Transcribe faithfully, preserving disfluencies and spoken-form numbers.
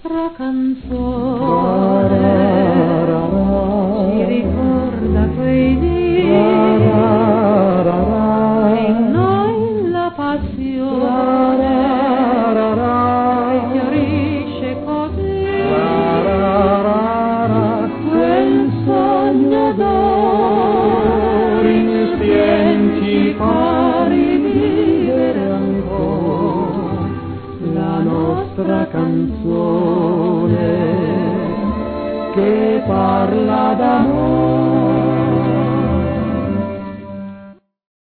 nostra canzone ci ricorda quei dì in noi la passione fiorisce così quel sogno d'oro insieme ci fa rivivere ancora la nostra canzone che parla d'amore.